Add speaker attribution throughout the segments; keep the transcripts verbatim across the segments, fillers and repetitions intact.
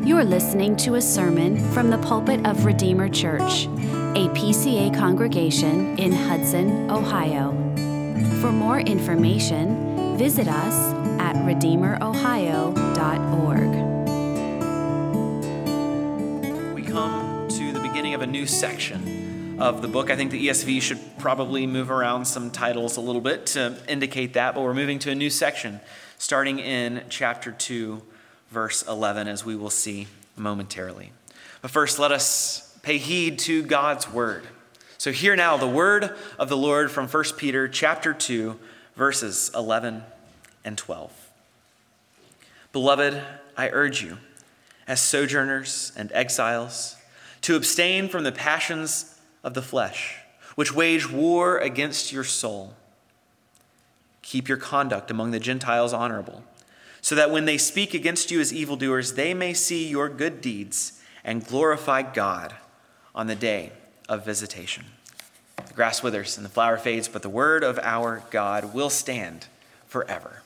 Speaker 1: You're listening to a sermon from the pulpit of Redeemer Church, a P C A congregation in Hudson, Ohio. For more information, visit us at redeemer ohio dot org.
Speaker 2: We come to the beginning of a new section of the book. I think the E S V should probably move around some titles a little bit to indicate that, but we're moving to a new section starting in chapter two, verse eleven, as we will see momentarily. But first, let us pay heed to God's word. So hear now the word of the Lord from First Peter chapter two, verses eleven and twelve. Beloved, I urge you, as sojourners and exiles, to abstain from the passions of the flesh, which wage war against your soul. Keep your conduct among the Gentiles honorable, so that when they speak against you as evildoers, they may see your good deeds and glorify God on the day of visitation. The grass withers and the flower fades, but the word of our God will stand forever.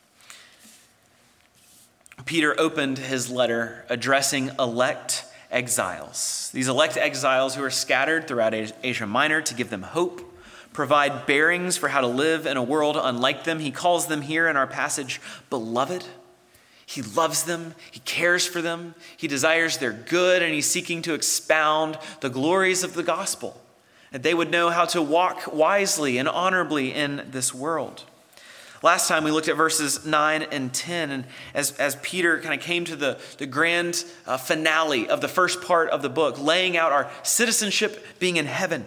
Speaker 2: Peter opened his letter addressing elect exiles. These elect exiles who are scattered throughout Asia Minor to give them hope, provide bearings for how to live in a world unlike them. He calls them here in our passage beloved. He loves them. He cares for them. He desires their good, and he's seeking to expound the glories of the gospel, that they would know how to walk wisely and honorably in this world. Last time we looked at verses nine and ten, and as, as Peter kind of came to the, the grand uh, finale of the first part of the book, laying out our citizenship being in heaven.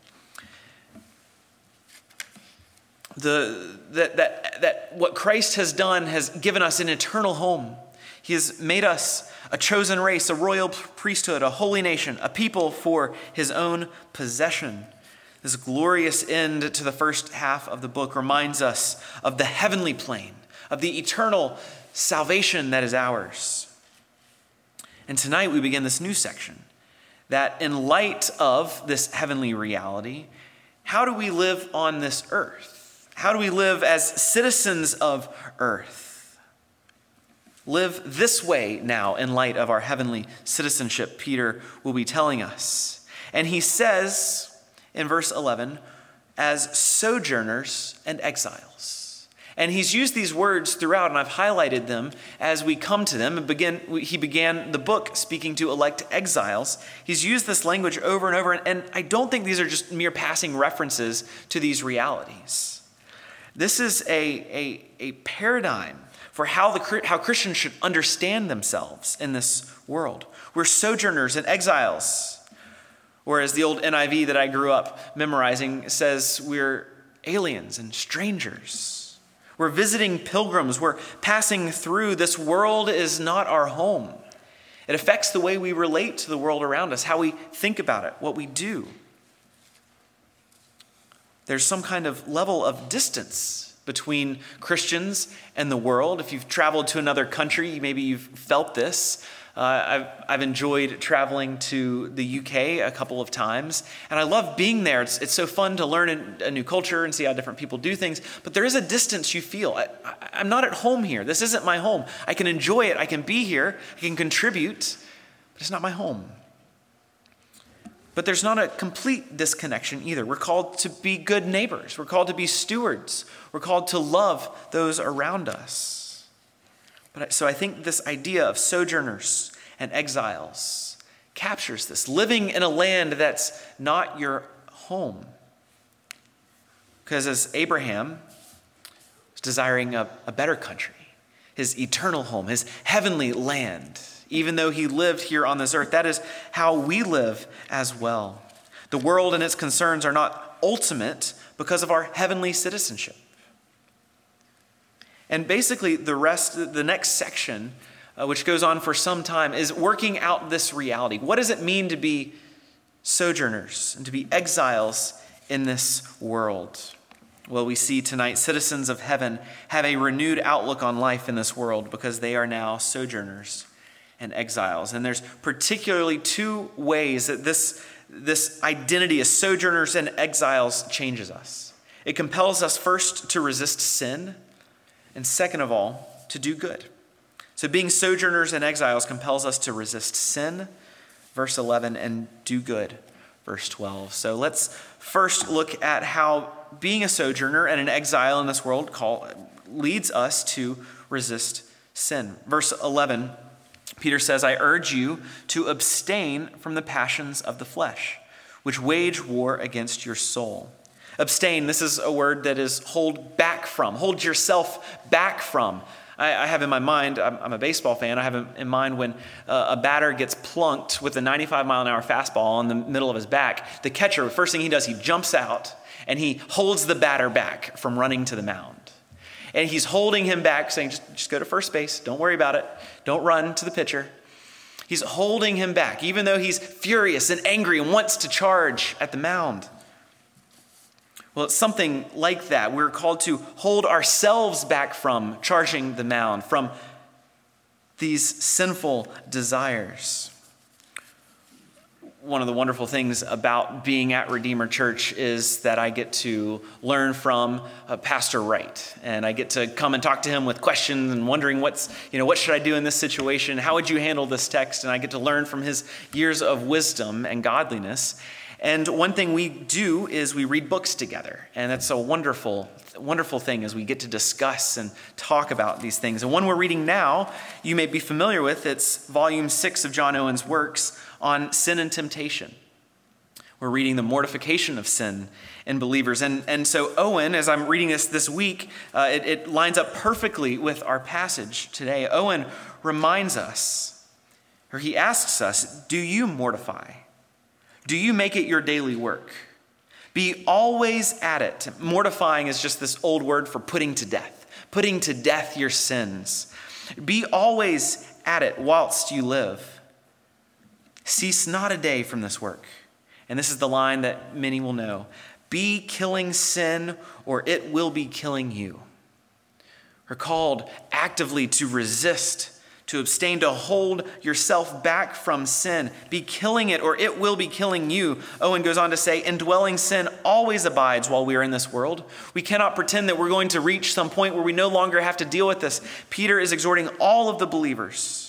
Speaker 2: The, that, that, that what Christ has done has given us an eternal home. He has made us a chosen race, a royal priesthood, a holy nation, a people for his own possession. This glorious end to the first half of the book reminds us of the heavenly plane, of the eternal salvation that is ours. And tonight we begin this new section that in light of this heavenly reality, how do we live on this earth? How do we live as citizens of earth? Live this way now in light of our heavenly citizenship, Peter will be telling us. And he says in verse eleven, as sojourners and exiles. And he's used these words throughout, and I've highlighted them as we come to them. And begin, he began the book speaking to elect exiles. He's used this language over and over, and I don't think these are just mere passing references to these realities. This is a, a, a paradigm for how, the, how Christians should understand themselves in this world. We're sojourners and exiles. Or as the old N I V that I grew up memorizing says, we're aliens and strangers. We're visiting pilgrims. We're passing through. This world is not our home. It affects the way we relate to the world around us, how we think about it, what we do. There's some kind of level of distance between Christians and the world. If you've traveled to another country, maybe you've felt this. Uh, I've, I've enjoyed traveling to the U K a couple of times, and I love being there. It's, it's so fun to learn a new culture and see how different people do things, but there is a distance you feel. I, I, I'm not at home here. This isn't my home. I can enjoy it. I can be here. I can contribute, but it's not my home. But there's not a complete disconnection either. We're called to be good neighbors. We're called to be stewards. We're called to love those around us. But so I think this idea of sojourners and exiles captures this, living in a land that's not your home. Because as Abraham was desiring a, a better country, his eternal home, his heavenly land, even though he lived here on this earth, that is how we live as well. The world and its concerns are not ultimate because of our heavenly citizenship. And basically the rest, the next section, uh, which goes on for some time, is working out this reality. What does it mean to be sojourners and to be exiles in this world? Well, we see tonight citizens of heaven have a renewed outlook on life in this world because they are now sojourners and exiles. And there's particularly two ways that this, this identity as sojourners and exiles changes us. It compels us first to resist sin, and second of all, to do good. So So being sojourners and exiles compels us to resist sin, verse eleven, and do good, verse twelve. So let's first look at how being a sojourner and an exile in this world call, leads us to resist sin. Verse eleven, Peter says, I urge you to abstain from the passions of the flesh, which wage war against your soul. Abstain, this is a word that is hold back from, hold yourself back from. I, I have in my mind, I'm, I'm a baseball fan, I have in, in mind when uh, a batter gets plunked with a ninety-five mile an hour fastball in the middle of his back, the catcher, the first thing he does, he jumps out and he holds the batter back from running to the mound. And he's holding him back, saying, just, just go to first base. Don't worry about it. Don't run to the pitcher. He's holding him back, even though he's furious and angry and wants to charge at the mound. Well, it's something like that. We're called to hold ourselves back from charging the mound, from these sinful desires. One of the wonderful things about being at Redeemer Church is that I get to learn from uh, Pastor Wright, and I get to come and talk to him with questions and wondering what's, you know, what should I do in this situation? How would you handle this text? And I get to learn from his years of wisdom and godliness. And one thing we do is we read books together, and that's a wonderful, wonderful thing as we get to discuss and talk about these things. And one we're reading now, you may be familiar with. It's volume six of John Owen's works on sin and temptation. We're reading the mortification of sin in believers. And, and so Owen, as I'm reading this this week, uh, it, it lines up perfectly with our passage today. Owen reminds us, or he asks us, do you mortify? Do you make it your daily work? Be always at it. Mortifying is just this old word for putting to death, putting to death your sins. Be always at it whilst you live. Cease not a day from this work. And this is the line that many will know. Be killing sin, or it will be killing you. We're called actively to resist, to abstain, to hold yourself back from sin. Be killing it, or it will be killing you. Owen goes on to say, indwelling sin always abides while we are in this world. We cannot pretend that we're going to reach some point where we no longer have to deal with this. Peter is exhorting all of the believers.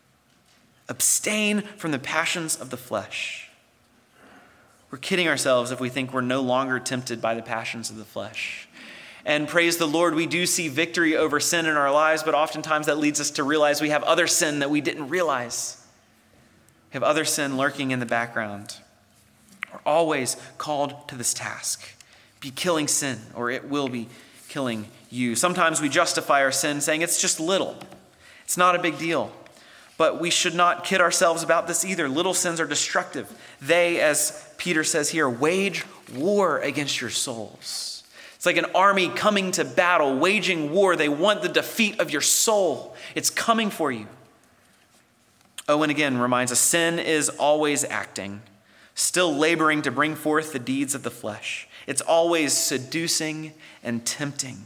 Speaker 2: Abstain from the passions of the flesh. We're kidding ourselves if we think we're no longer tempted by the passions of the flesh. And praise the Lord, we do see victory over sin in our lives, but oftentimes that leads us to realize we have other sin that we didn't realize. We have other sin lurking in the background. We're always called to this task. Be killing sin, or it will be killing you. Sometimes we justify our sin saying it's just little. It's not a big deal. But we should not kid ourselves about this either. Little sins are destructive. They, as Peter says here, wage war against your souls. It's like an army coming to battle, waging war. They want the defeat of your soul. It's coming for you. Owen again reminds us, sin is always acting, still laboring to bring forth the deeds of the flesh. It's always seducing and tempting.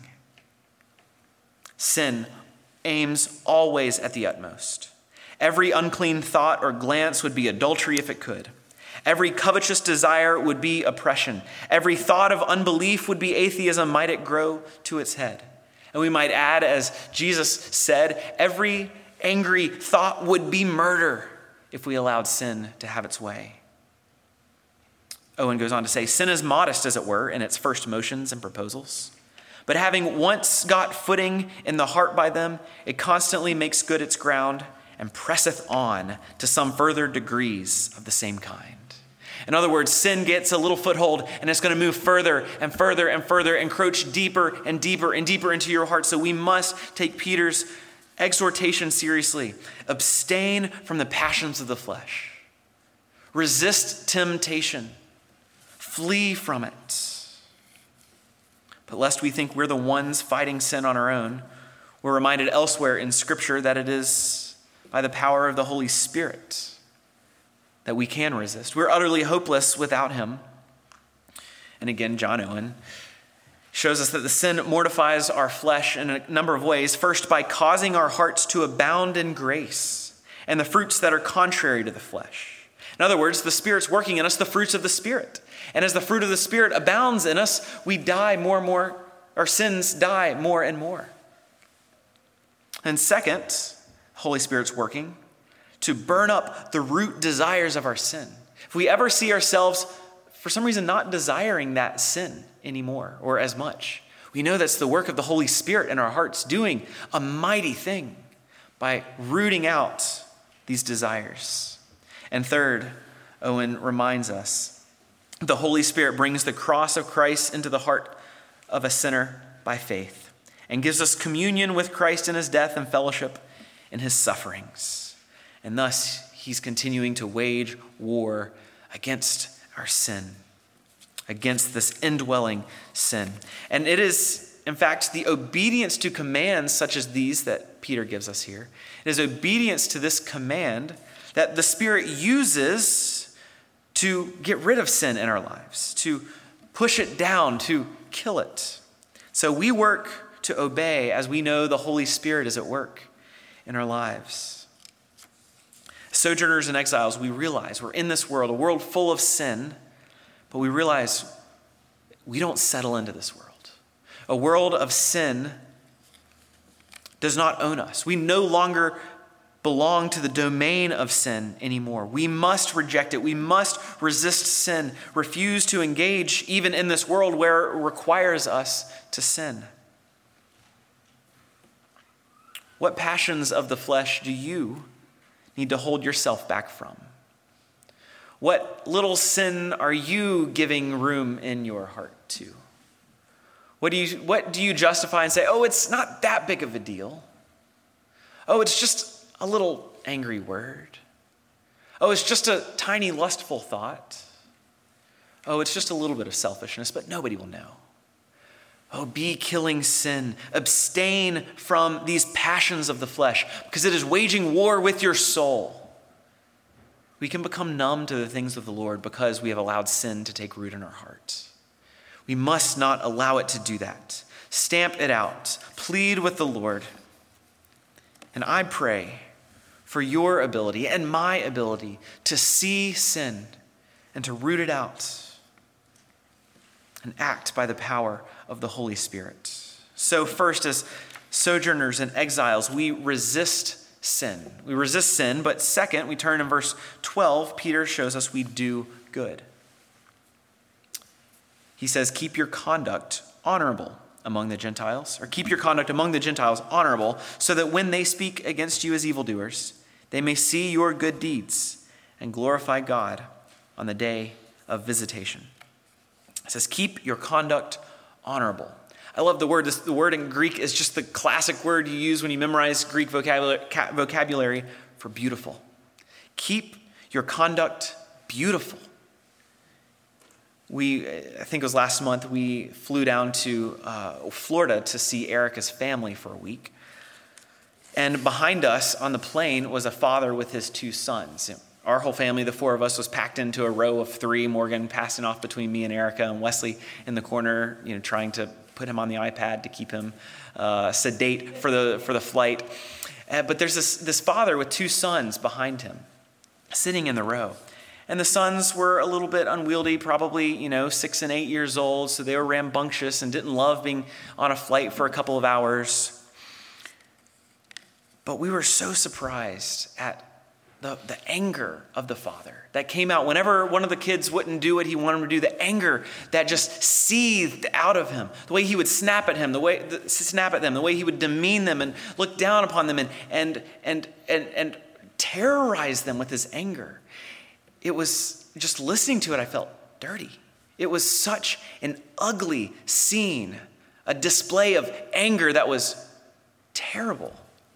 Speaker 2: Sin aims always at the utmost. Every unclean thought or glance would be adultery if it could. Every covetous desire would be oppression. Every thought of unbelief would be atheism, might it grow to its head. And we might add, as Jesus said, every angry thought would be murder if we allowed sin to have its way. Owen goes on to say, sin is modest, as it were, in its first motions and proposals. But having once got footing in the heart by them, it constantly makes good its ground and presseth on to some further degrees of the same kind. In other words, sin gets a little foothold and it's going to move further and further and further, encroach deeper and deeper and deeper into your heart. So we must take Peter's exhortation seriously. Abstain from the passions of the flesh. Resist temptation. Flee from it. But lest we think we're the ones fighting sin on our own, we're reminded elsewhere in Scripture that it is by the power of the Holy Spirit that we can resist. We're utterly hopeless without him. And again, John Owen shows us that the sin mortifies our flesh in a number of ways. First, by causing our hearts to abound in grace and the fruits that are contrary to the flesh. In other words, the Spirit's working in us the fruits of the Spirit. And as the fruit of the Spirit abounds in us, we die more and more, our sins die more and more. And second, Holy Spirit's working to burn up the root desires of our sin. If we ever see ourselves, for some reason, not desiring that sin anymore or as much, we know that's the work of the Holy Spirit in our hearts doing a mighty thing by rooting out these desires. And third, Owen reminds us, the Holy Spirit brings the cross of Christ into the heart of a sinner by faith and gives us communion with Christ in his death and fellowship in his sufferings. And thus, he's continuing to wage war against our sin, against this indwelling sin. And it is, in fact, the obedience to commands such as these that Peter gives us here. It is obedience to this command that the Spirit uses to get rid of sin in our lives, to push it down, to kill it. So we work to obey as we know the Holy Spirit is at work in our lives. Sojourners and exiles, we realize we're in this world, a world full of sin, but we realize we don't settle into this world. A world of sin does not own us. We no longer belong to the domain of sin anymore. We must reject it. We must resist sin, refuse to engage even in this world where it requires us to sin. What passions of the flesh do you need to hold yourself back from? What little sin are you giving room in your heart to? What do you, what do you justify and say, oh, it's not that big of a deal? Oh, it's just a little angry word. Oh, it's just a tiny lustful thought. Oh, it's just a little bit of selfishness, but nobody will know. Oh, be killing sin. Abstain from these passions of the flesh because it is waging war with your soul. We can become numb to the things of the Lord because we have allowed sin to take root in our hearts. We must not allow it to do that. Stamp it out. Plead with the Lord. And I pray for your ability and my ability to see sin and to root it out and act by the power of the Holy Spirit. So first, as sojourners and exiles, we resist sin. We resist sin, but second, we turn in verse twelve, Peter shows us we do good. He says, keep your conduct honorable among the Gentiles, or keep your conduct among the Gentiles honorable, so that when they speak against you as evildoers, they may see your good deeds and glorify God on the day of visitation. It says, keep your conduct honorable. I love the word. This, the word in Greek is just the classic word you use when you memorize Greek vocabulary, vocabulary for beautiful. Keep your conduct beautiful. We, I think it was last month, we flew down to uh, Florida to see Erica's family for a week. And behind us on the plane was a father with his two sons. Our whole family, the four of us, was packed into a row of three. Morgan passing off between me and Erica, and Wesley in the corner, you know, trying to put him on the iPad to keep him uh, sedate for the for the flight. Uh, but there's this this father with two sons behind him, sitting in the row. And the sons were a little bit unwieldy, probably, you know, six and eight years old. So they were rambunctious and didn't love being on a flight for a couple of hours. But we were so surprised at the, the anger of the father that came out whenever one of the kids wouldn't do what he wanted him to do. The anger that just seethed out of him. The way he would snap at him, the way the, snap at them, the way he would demean them and look down upon them and and and and, and terrorize them with his anger. It was, just listening to it, I felt dirty. It was such an ugly scene, a display of anger that was terrible.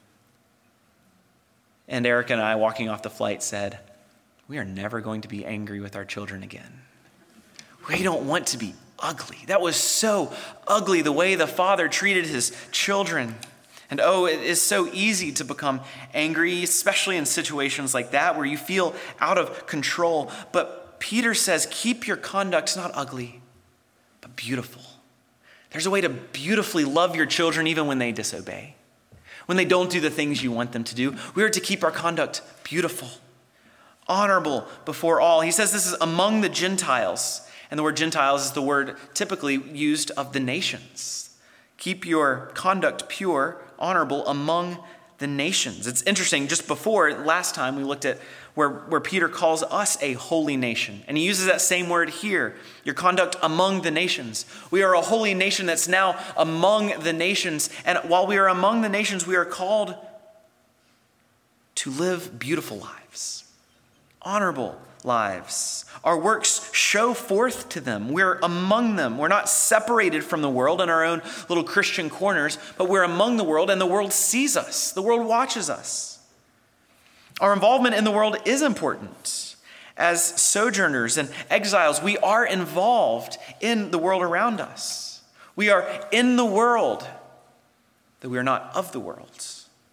Speaker 2: And Erica and I, walking off the flight, said, we are never going to be angry with our children again. We don't want to be ugly. That was so ugly, the way the father treated his children. And oh, it is so easy to become angry, especially in situations like that where you feel out of control. But Peter says, keep your conduct not ugly, but beautiful. There's a way to beautifully love your children even when they disobey, when they don't do the things you want them to do. We are to keep our conduct beautiful, honorable before all. He says this is among the Gentiles. And the word Gentiles is the word typically used of the nations. Keep your conduct pure, honorable among the nations. It's interesting, just before, last time we looked at where, where Peter calls us a holy nation. And he uses that same word here, your conduct among the nations. We are a holy nation that's now among the nations. And while we are among the nations, we are called to live beautiful lives, honorable lives. Our works show forth to them. We're among them. We're not separated from the world in our own little Christian corners, but we're among the world, and the world sees us. The world watches us. Our involvement in the world is important. As sojourners and exiles, we are involved in the world around us. We are in the world, though we are not of the world.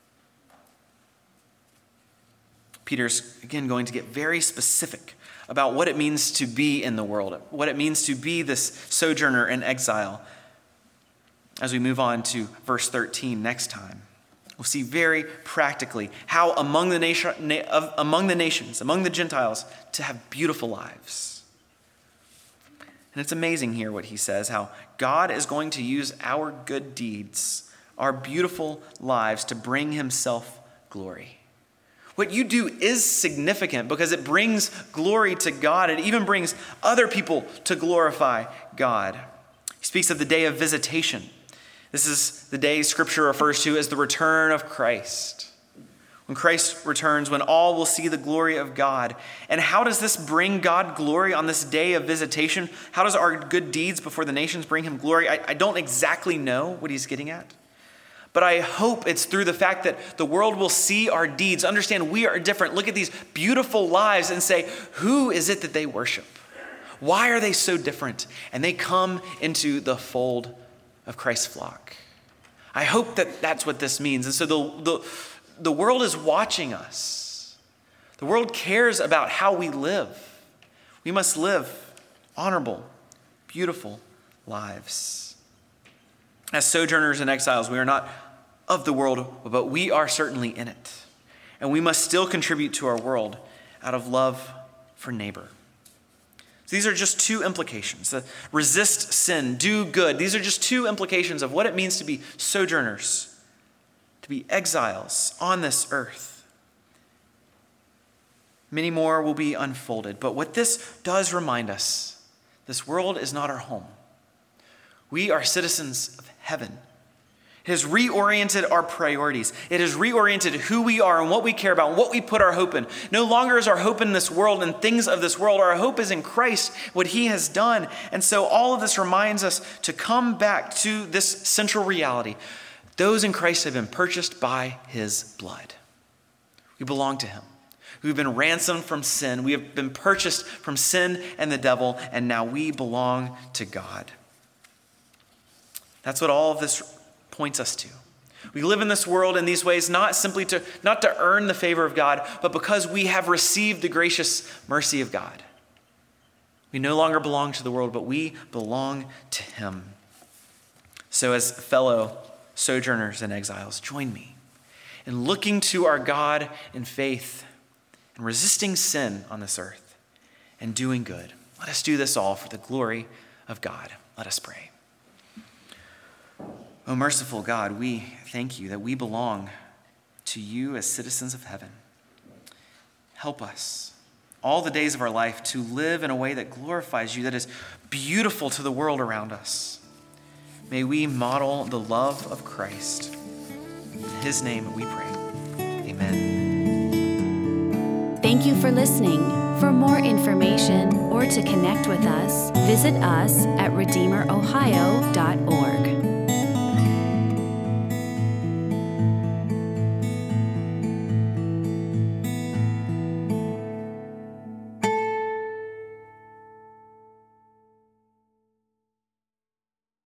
Speaker 2: Peter's, again, going to get very specific about what it means to be in the world, what it means to be this sojourner in exile. As we move on to verse thirteen next time, we'll see very practically how among the, nation, na- among the nations, among the Gentiles, to have beautiful lives. And it's amazing here what he says, how God is going to use our good deeds, our beautiful lives, to bring himself glory. What you do is significant because it brings glory to God. It even brings other people to glorify God. He speaks of the day of visitation. This is the day Scripture refers to as the return of Christ. When Christ returns, when all will see the glory of God. And how does this bring God glory on this day of visitation? How does our good deeds before the nations bring him glory? I, I don't exactly know what he's getting at. But I hope it's through the fact that the world will see our deeds, understand we are different, look at these beautiful lives and say, who is it that they worship? Why are they so different? And they come into the fold of Christ's flock. I hope that that's what this means. And so the, the, the world is watching us. The world cares about how we live. We must live honorable, beautiful lives. As sojourners and exiles, we are not of the world, but we are certainly in it. And we must still contribute to our world out of love for neighbor. So these are just two implications. The resist sin, do good. These are just two implications of what it means to be sojourners, to be exiles on this earth. Many more will be unfolded. But what this does remind us, this world is not our home. We are citizens of heaven. It has reoriented our priorities. It has reoriented who we are and what we care about and what we put our hope in. No longer is our hope in this world and things of this world. Our hope is in Christ, what he has done. And so all of this reminds us to come back to this central reality. Those in Christ have been purchased by his blood. We belong to him. We've been ransomed from sin. We have been purchased from sin and the devil, and now we belong to God. That's what all of this points us to. We live in this world in these ways, not simply to, not to earn the favor of God, but because we have received the gracious mercy of God. We no longer belong to the world, but we belong to him. So as fellow sojourners and exiles, join me in looking to our God in faith and resisting sin on this earth and doing good. Let us do this all for the glory of God. Let us pray. Oh, merciful God, we thank you that we belong to you as citizens of heaven. Help us all the days of our life to live in a way that glorifies you, that is beautiful to the world around us. May we model the love of Christ. In his name we pray. Amen.
Speaker 1: Thank you for listening. For more information or to connect with us, visit us at redeemer ohio dot org.